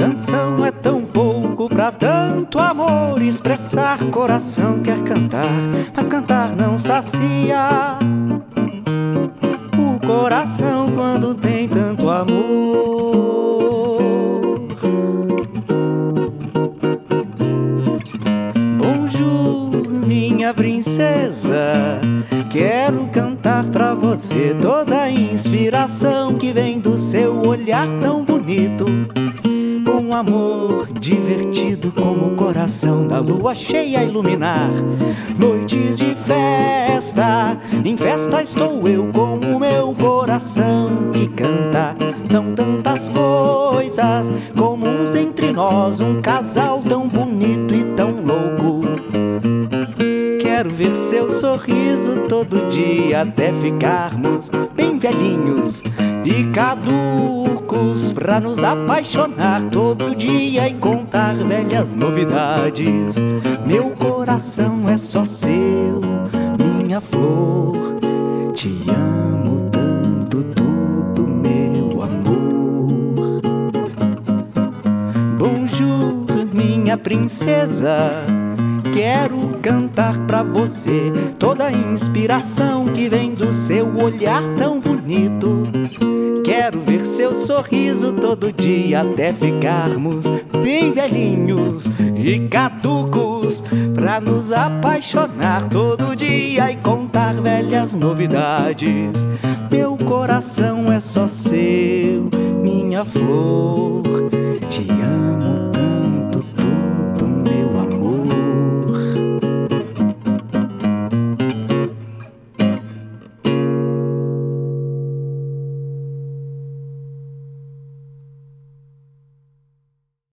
Canção é tão pouco pra tanto amor. Expressar coração quer cantar, mas cantar não sacia o coração quando tem tanto amor. Bonjour, minha princesa, quero cantar pra você toda a inspiração que vem do seu olhar tão bonito. Um amor divertido como o coração da lua cheia a iluminar. Noites de festa, em festa estou eu com o meu coração que canta. São tantas coisas comuns entre nós, um casal tão bonito e tão louco. Quero ver seu sorriso todo dia até ficarmos bem velhinhos e caducos, pra nos apaixonar todo dia e contar velhas novidades. Meu coração é só seu, minha flor, te amo tanto, tudo, meu amor. Bonjour, minha princesa, quero cantar pra você toda a inspiração que vem do seu olhar tão bonito. Quero ver seu sorriso todo dia até ficarmos bem velhinhos e caducos, pra nos apaixonar todo dia e contar velhas novidades. Meu coração é só seu, minha flor,